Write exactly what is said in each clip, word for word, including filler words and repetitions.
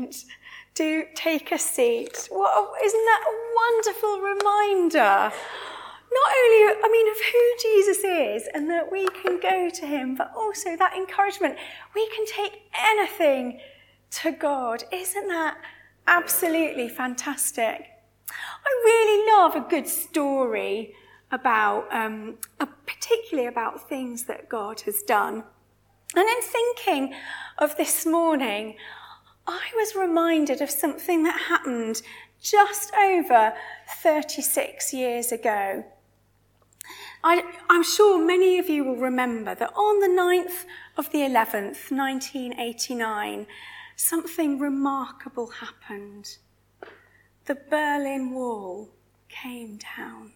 moment, do take a seat. What a, isn't that a wonderful reminder? Not only, I mean, of who Jesus is and that we can go to him, but also that encouragement. We can take anything to God. Isn't that absolutely fantastic? I really love a good story about, um, uh, particularly about things that God has done. And in thinking of this morning, I was reminded of something that happened just over thirty-six years ago. I, I'm sure many of you will remember that on the ninth of the eleventh, nineteen eighty-nine, something remarkable happened. The Berlin Wall came down.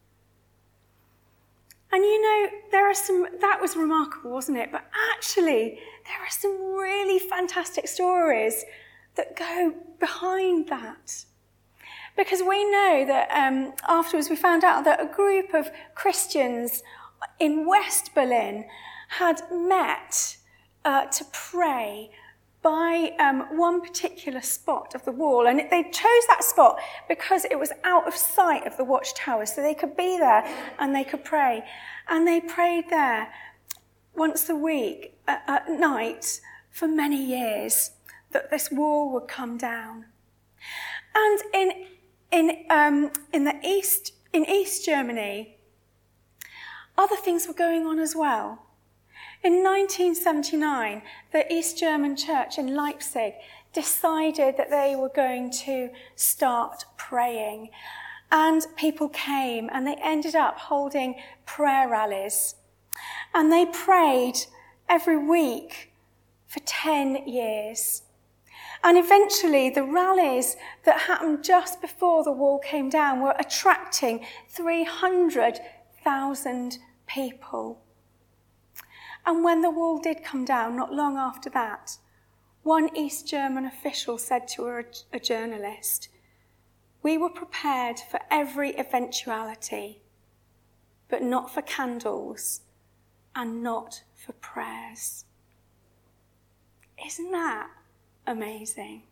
And you know, there are some, that was remarkable, wasn't it? But actually, there are some really fantastic stories that go behind that. Because we know that um, afterwards we found out that a group of Christians in West Berlin had met uh, to pray by um, one particular spot of the wall. And they chose that spot because it was out of sight of the watchtower, so they could be there and they could pray. And they prayed there once a week at, at night for many years that this wall would come down. And in in um, in the east in East Germany, other things were going on as well. In nineteen seventy-nine, the East German church in Leipzig decided that they were going to start praying. And people came and they ended up holding prayer rallies. And they prayed every week for ten years. And eventually the rallies that happened just before the wall came down were attracting three hundred thousand people. And when the wall did come down, not long after that, one East German official said to a, a journalist, "We were prepared for every eventuality, but not for candles and not for prayers." Isn't that amazing?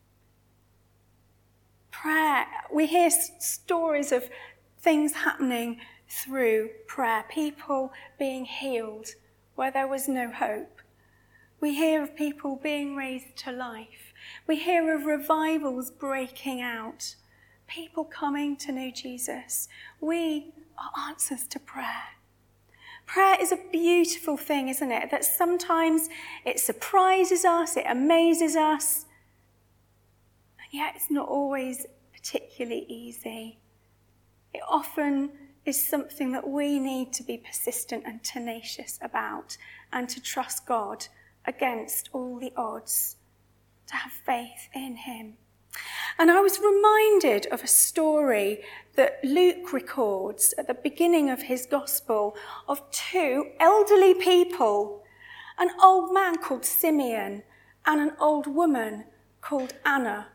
Prayer, we hear stories of things happening through prayer, people being healed where there was no hope. We hear of people being raised to life. We hear of revivals breaking out, people coming to know Jesus. We are answers to prayer. Prayer is a beautiful thing, isn't it? That sometimes it surprises us, it amazes us, and yet it's not always particularly easy. It often is something that we need to be persistent and tenacious about, and to trust God against all the odds, to have faith in him. And I was reminded of a story that Luke records at the beginning of his gospel of two elderly people, an old man called Simeon and an old woman called Anna.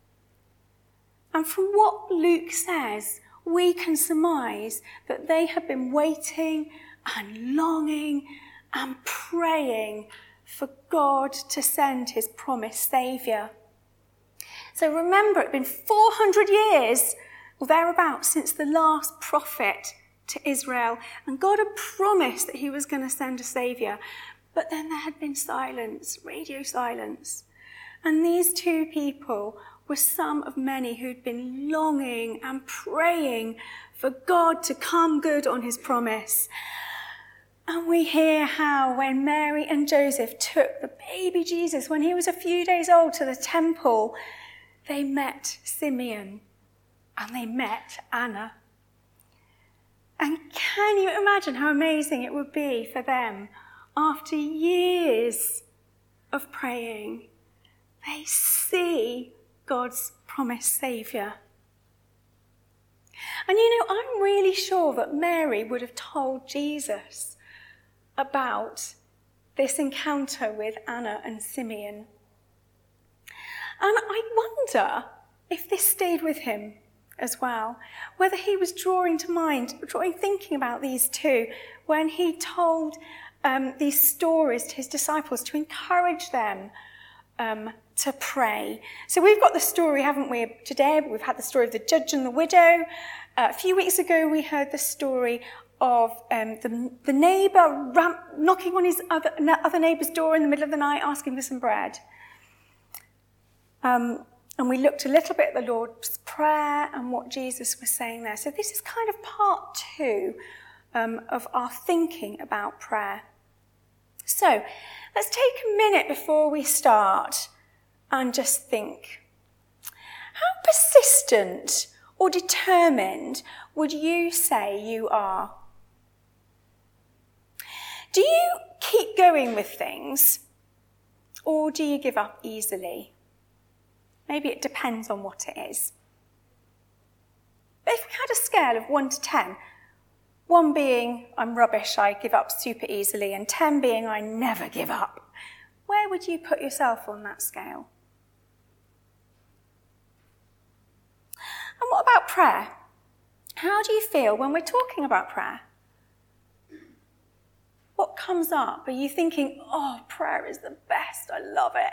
And from what Luke says, we can surmise that they had been waiting and longing and praying for God to send his promised Saviour. So remember, it had been four hundred years or thereabouts since the last prophet to Israel, and God had promised that he was going to send a saviour. But then there had been silence, radio silence. And these two people were some of many who'd been longing and praying for God to come good on his promise. And we hear how when Mary and Joseph took the baby Jesus, when he was a few days old, to the temple, they met Simeon and they met Anna. And can you imagine how amazing it would be for them, after years of praying, they see God's promised Saviour. And you know, I'm really sure that Mary would have told Jesus about this encounter with Anna and Simeon. And I wonder if this stayed with him as well, whether he was drawing to mind, drawing, thinking about these two when he told um, these stories to his disciples to encourage them um, to pray. So we've got the story, haven't we, today? We've had the story of the judge and the widow. Uh, a few weeks ago, we heard the story of um, the, the neighbour ram- knocking on his other, other neighbour's door in the middle of the night, asking for some bread. Um, and we looked a little bit at the Lord's Prayer and what Jesus was saying there. So this is kind of part two um, of our thinking about prayer. So let's take a minute before we start and just think. How persistent or determined would you say you are? Do you keep going with things, or do you give up easily? Maybe it depends on what it is. But if we had a scale of one to ten, one being I'm rubbish, I give up super easily, and ten being I never give up, where would you put yourself on that scale? And what about prayer? How do you feel when we're talking about prayer? What comes up? Are you thinking, oh, prayer is the best, I love it?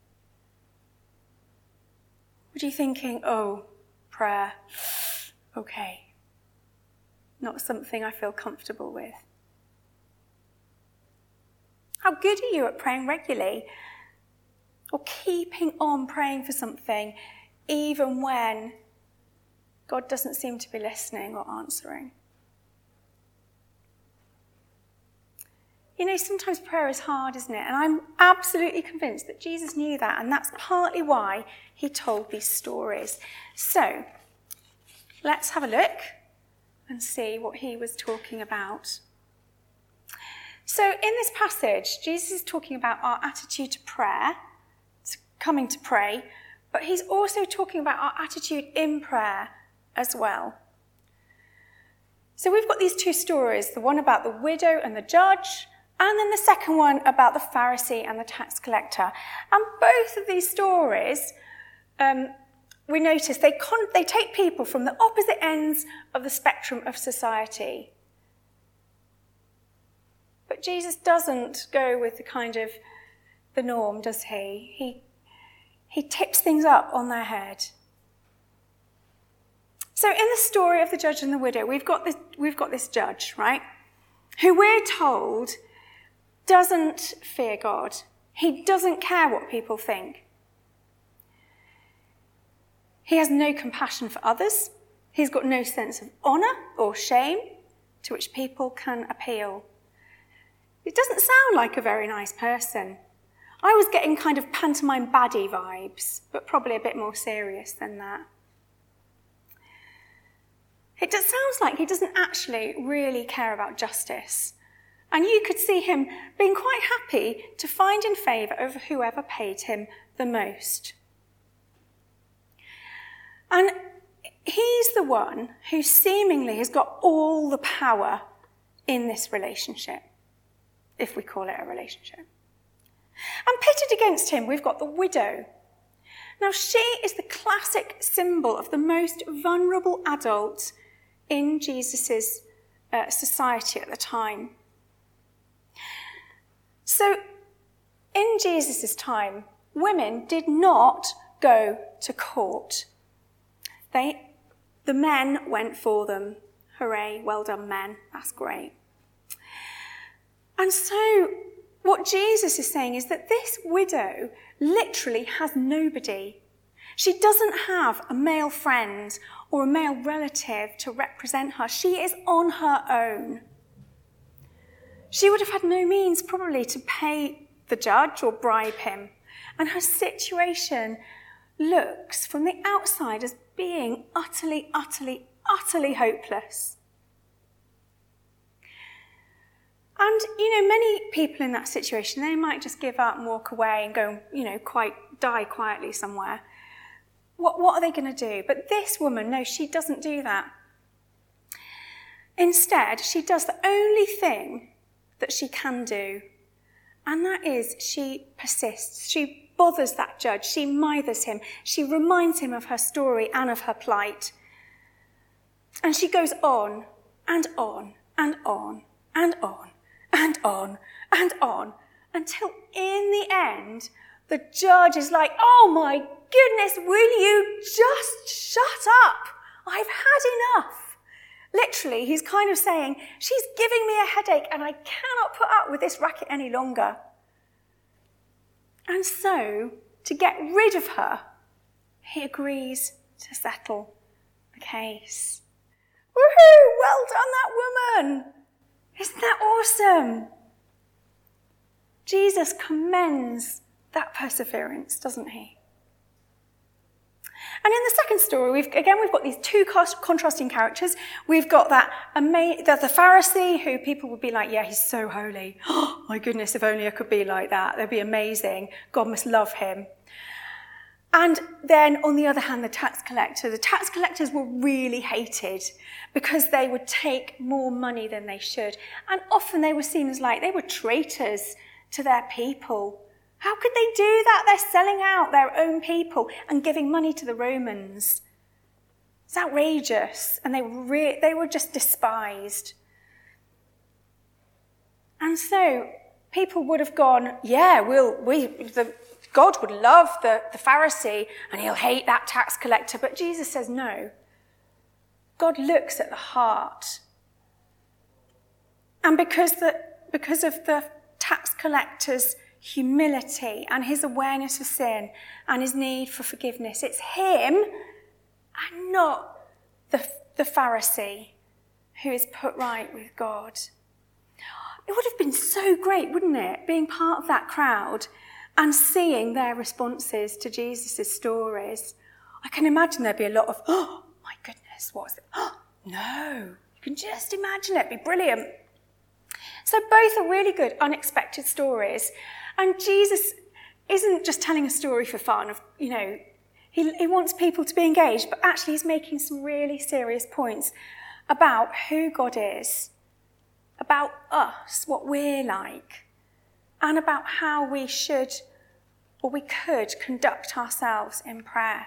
Or are you thinking, oh, prayer, okay, not something I feel comfortable with? How good are you at praying regularly? Or keeping on praying for something even when God doesn't seem to be listening or answering? You know, sometimes prayer is hard, isn't it? And I'm absolutely convinced that Jesus knew that, and that's partly why he told these stories. So, let's have a look and see what he was talking about. So, in this passage, Jesus is talking about our attitude to prayer, to coming to pray, but he's also talking about our attitude in prayer as well. So we've got these two stories, the one about the widow and the judge, and then the second one about the Pharisee and the tax collector. And both of these stories, um, we notice they, con- they take people from the opposite ends of the spectrum of society. But Jesus doesn't go with the kind of the norm, does he? He, he tips things up on their head. So in the story of the judge and the widow, we've got this, we've got this judge, right, who we're told doesn't fear God. He doesn't care what people think. He has no compassion for others. He's got no sense of honour or shame to which people can appeal. It doesn't sound like a very nice person. I was getting kind of pantomime baddie vibes, but probably a bit more serious than that. It just sounds like he doesn't actually really care about justice. And you could see him being quite happy to find in favour over whoever paid him the most. And he's the one who seemingly has got all the power in this relationship, if we call it a relationship. And pitted against him, we've got the widow. Now, she is the classic symbol of the most vulnerable adult in Jesus' uh, society at the time. So, in Jesus' time, women did not go to court. They, the men went for them. Hooray, well done, men. That's great. And so, what Jesus is saying is that this widow literally has nobody. She doesn't have a male friend or a male relative to represent her. She is on her own. She would have had no means probably to pay the judge or bribe him. And her situation looks from the outside as being utterly, utterly, utterly hopeless. And, you know, many people in that situation, they might just give up and walk away and go, you know, quite die quietly somewhere. What, what are they going to do? But this woman, no, she doesn't do that. Instead, she does the only thing that she can do, and that is she persists. She bothers that judge. She mithers him. She reminds him of her story and of her plight. And she goes on and on and on and on and on and on until in the end, The judge is like, oh my goodness, will you just shut up? I've had enough. Literally, he's kind of saying, she's giving me a headache and I cannot put up with this racket any longer. And so, to get rid of her, he agrees to settle the case. Woohoo! Well done, that woman! Isn't that awesome? Jesus commends that perseverance, doesn't he? And in the second story, we've, again, we've got these two contrasting characters. We've got that ama- the, the Pharisee, who people would be like, yeah, he's so holy. Oh, my goodness, if only I could be like that. That'd be amazing. God must love him. And then, on the other hand, the tax collector. The tax collectors were really hated because they would take more money than they should. And often they were seen as like, they were traitors to their people. How could they do that? They're selling out their own people and giving money to the Romans. It's outrageous. And they were, re- they were just despised. And so people would have gone, yeah, we'll, we, the, God would love the, the Pharisee and he'll hate that tax collector. But Jesus says no. God looks at the heart. And because, the, because of the tax collector's humility and his awareness of sin and his need for forgiveness, it's him and not the, the Pharisee who is put right with God. It would have been so great, wouldn't it, being part of that crowd and seeing their responses to Jesus' stories. I can imagine there'd be a lot of, oh my goodness, what's it? Oh, no, you can just imagine it, it'd be brilliant. So both are really good, unexpected stories. And Jesus isn't just telling a story for fun of, you know, he, he wants people to be engaged, but actually he's making some really serious points about who God is, about us, what we're like, and about how we should, or we could, conduct ourselves in prayer.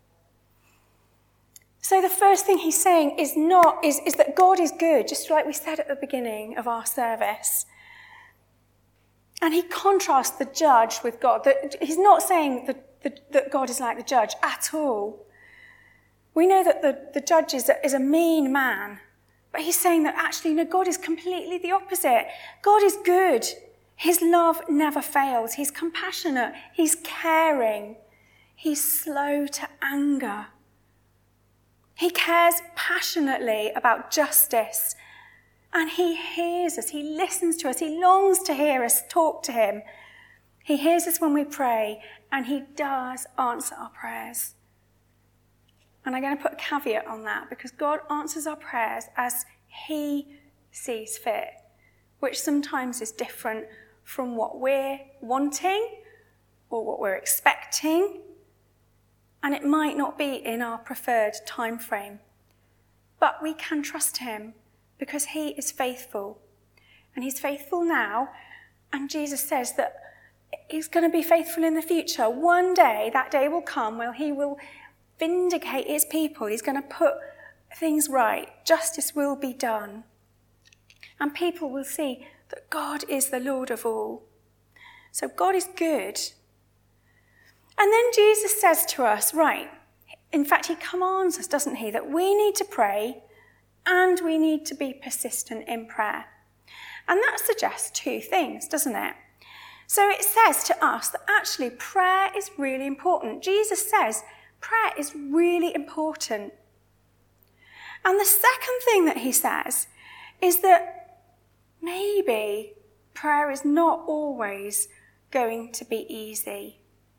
So the first thing he's saying is not is, is that God is good, just like we said at the beginning of our service. And he contrasts the judge with God. That he's not saying that, that, that God is like the judge at all. We know that the, the judge is a, is a mean man. But he's saying that actually, no, God is completely the opposite. God is good. His love never fails. He's compassionate. He's caring. He's slow to anger. He cares passionately about justice. And he hears us. He listens to us. He longs to hear us talk to him. He hears us when we pray, and he does answer our prayers. And I'm going to put a caveat on that, because God answers our prayers as he sees fit, which sometimes is different from what we're wanting or what we're expecting. And it might not be in our preferred time frame. But we can trust him because he is faithful. And he's faithful now. And Jesus says that he's going to be faithful in the future. One day, that day will come where he will vindicate his people. He's going to put things right. Justice will be done. And people will see that God is the Lord of all. So God is good. And then Jesus says to us, right, in fact, he commands us, doesn't he, that we need to pray and we need to be persistent in prayer. And that suggests two things, doesn't it? So it says to us that actually prayer is really important. Jesus says prayer is really important. And the second thing that he says is that maybe prayer is not always going to be easy.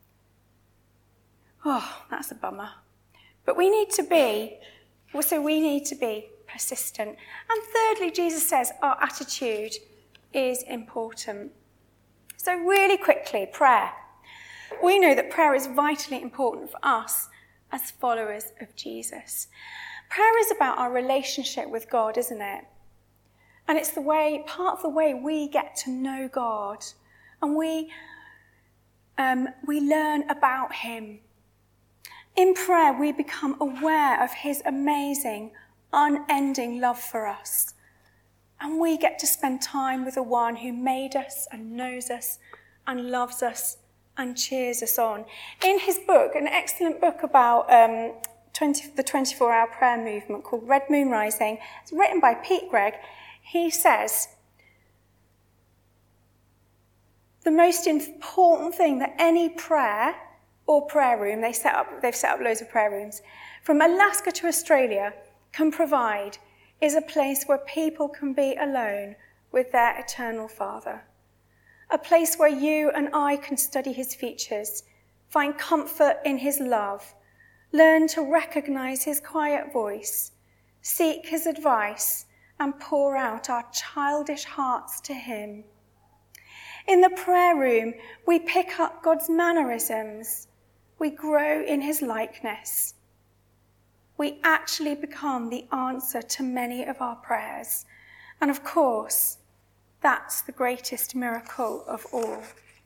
Oh, that's a bummer. But we need to be, so we need to be persistent. And thirdly, Jesus says our attitude is important. So really quickly, prayer. We know that prayer is vitally important for us as followers of Jesus. Prayer is about our relationship with God, isn't it? And it's the way, part of the way we get to know God. And we, um, we learn about him. In prayer, we become aware of his amazing, unending love for us. And we get to spend time with the one who made us and knows us and loves us and cheers us on. In his book, an excellent book about um, twenty, the twenty-four hour prayer movement called Red Moon Rising, it's written by Pete Greig, he says, the most important thing that any prayer or prayer room, they set up, they've set up loads of prayer rooms, from Alaska to Australia, can provide is a place where people can be alone with their eternal Father. A place where you and I can study his features, find comfort in his love, learn to recognize his quiet voice, seek his advice, and pour out our childish hearts to him. In the prayer room, we pick up God's mannerisms. We grow in his likeness. We actually become the answer to many of our prayers. And of course, that's the greatest miracle of all.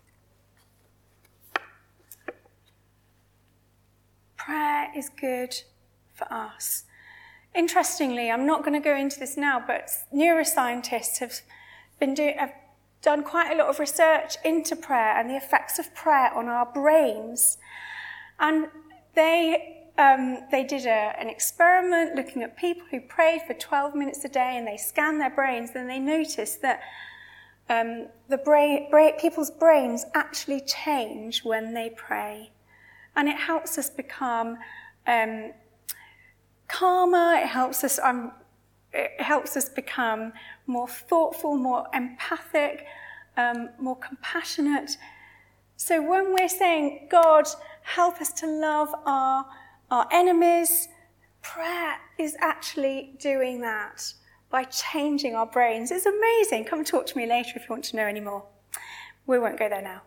Prayer is good for us. Interestingly, I'm not going to go into this now, but neuroscientists have been doing, have done quite a lot of research into prayer and the effects of prayer on our brains. And they um, they did a, an experiment looking at people who prayed for twelve minutes a day, and they scanned their brains, and they noticed that um, the brain, brain, people's brains actually change when they pray. And it helps us become um, calmer, it helps us um, it helps us become more thoughtful, more empathic, um, more compassionate. So when we're saying, God, help us to love our, our enemies, prayer is actually doing that by changing our brains. It's amazing. Come talk to me later if you want to know any more. We won't go there now.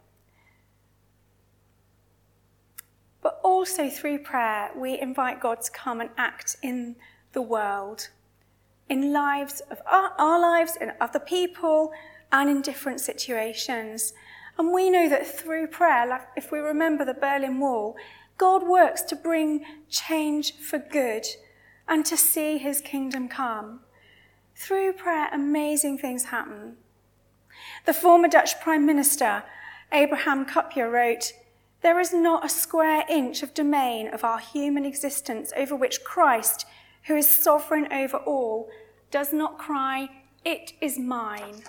But also through prayer, we invite God to come and act in the world, in lives of our, our lives, in other people, and in different situations. And we know that through prayer, like if we remember the Berlin Wall, God works to bring change for good and to see his kingdom come. Through prayer, amazing things happen. The former Dutch Prime Minister, Abraham Kuyper, wrote, "There is not a square inch of domain of our human existence over which Christ, who is sovereign over all, does not cry, 'It is mine.'"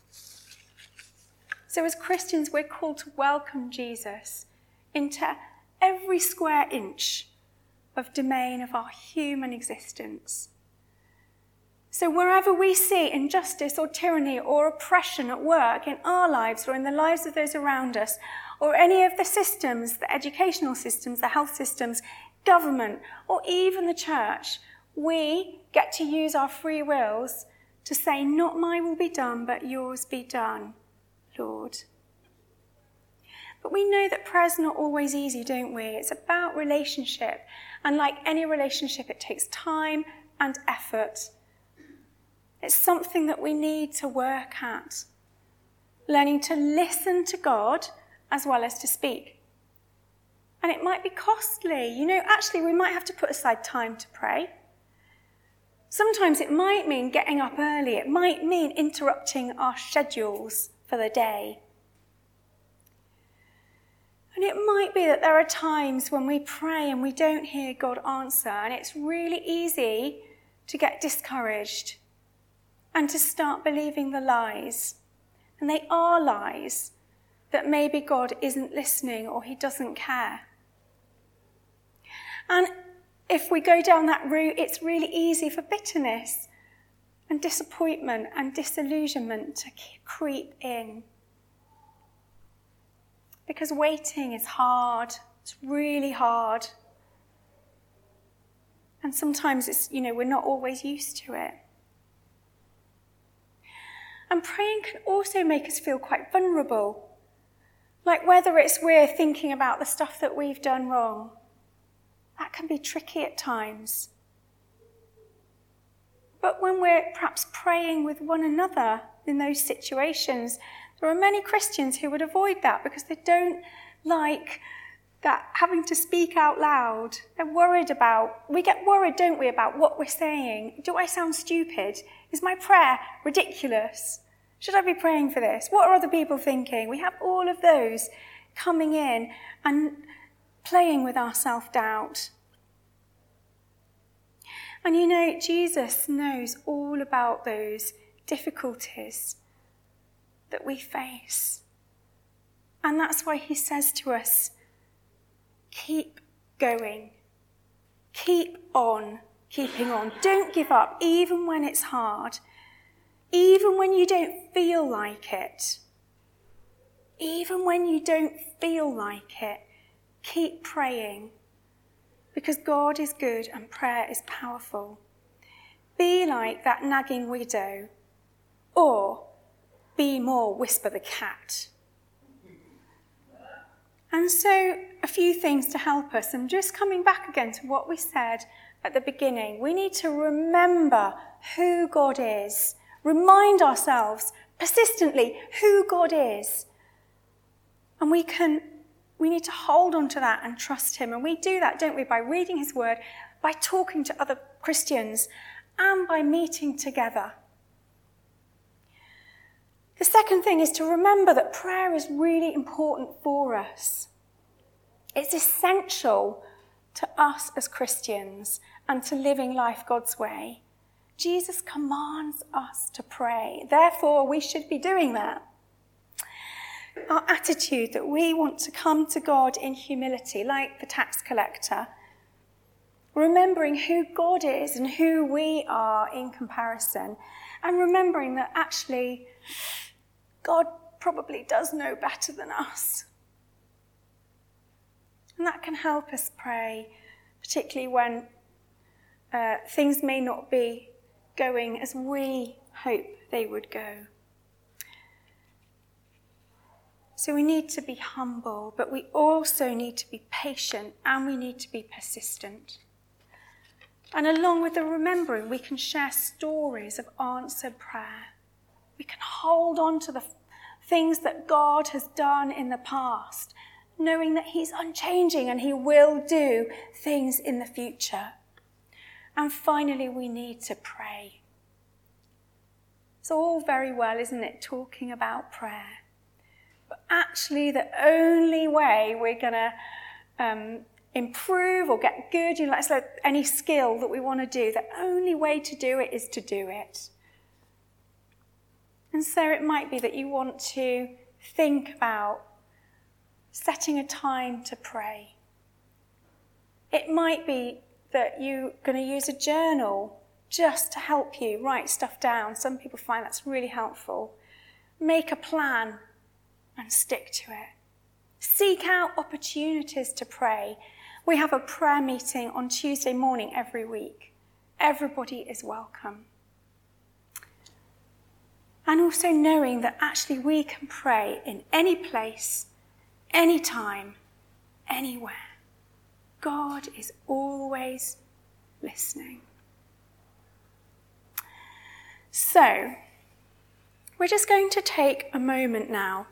So as Christians, we're called to welcome Jesus into every square inch of domain of our human existence. So wherever we see injustice or tyranny or oppression at work in our lives or in the lives of those around us, or any of the systems, the educational systems, the health systems, government, or even the church, we get to use our free wills to say, "Not my will be done, but yours be done, Lord." But we know that prayer's not always easy, don't we? It's about relationship. And like any relationship, it takes time and effort. It's something that we need to work at. Learning to listen to God as well as to speak. And it might be costly. You know, actually, we might have to put aside time to pray. Sometimes it might mean getting up early. It might mean interrupting our schedules for the day. And it might be that there are times when we pray and we don't hear God answer, and it's really easy to get discouraged and to start believing the lies. And they are lies, that maybe God isn't listening or he doesn't care. And if we go down that route, it's really easy for bitterness and disappointment and disillusionment to creep in. Because waiting is hard. It's really hard. And sometimes it's, you know, we're not always used to it. And praying can also make us feel quite vulnerable. Like whether it's we're thinking about the stuff that we've done wrong. That can be tricky at times. But when we're perhaps praying with one another in those situations, there are many Christians who would avoid that because they don't like that having to speak out loud. They're worried about, we get worried, don't we, about what we're saying. Do I sound stupid? Is my prayer ridiculous? Should I be praying for this? What are other people thinking? We have all of those coming in and playing with our self-doubt. And you know, Jesus knows all about those difficulties that we face. And that's why he says to us, keep going. Keep on keeping on. Don't give up, even when it's hard. Even when you don't feel like it. Even when you don't feel like it. Keep praying. Because God is good and prayer is powerful. Be like that nagging widow. Or be more Whisper the cat. And so, a few things to help us. And just coming back again to what we said at the beginning. We need to remember who God is. Remind ourselves persistently who God is. And we can, we need to hold on to that and trust him. And we do that, don't we, by reading his word, by talking to other Christians, and by meeting together. The second thing is to remember that prayer is really important for us. It's essential to us as Christians and to living life God's way. Jesus commands us to pray. Therefore, we should be doing that. Our attitude that we want to come to God in humility, like the tax collector, remembering who God is and who we are in comparison, and remembering that actually God probably does know better than us. And that can help us pray, particularly when uh, things may not be going as we hope they would go. So we need to be humble, but we also need to be patient, and we need to be persistent. And along with the remembering, we can share stories of answered prayer. We can hold on to the things that God has done in the past, knowing that he's unchanging and he will do things in the future. And finally, we need to pray. It's all very well, isn't it, talking about prayer. But actually, the only way we're going to um, improve or get good, you know, like, like any skill that we want to do, the only way to do it is to do it. And so it might be that you want to think about setting a time to pray. It might be that you're going to use a journal just to help you write stuff down. Some people find that's really helpful. Make a plan and stick to it. Seek out opportunities to pray. We have a prayer meeting on Tuesday morning every week. Everybody is welcome. And also knowing that actually we can pray in any place, any time, anywhere. God is always listening. So, we're just going to take a moment now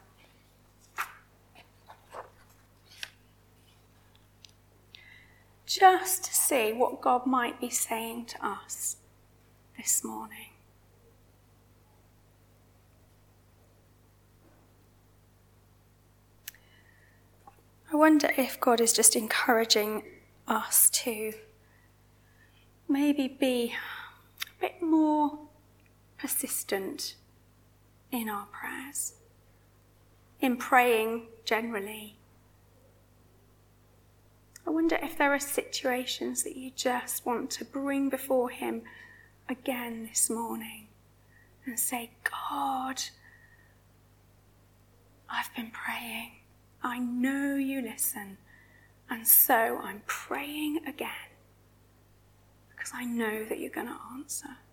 just to see what God might be saying to us this morning. I wonder if God is just encouraging us to maybe be a bit more persistent in our prayers, in praying generally. I wonder if there are situations that you just want to bring before him again this morning and say, God, I've been praying. I know you listen, and so I'm praying again because I know that you're going to answer.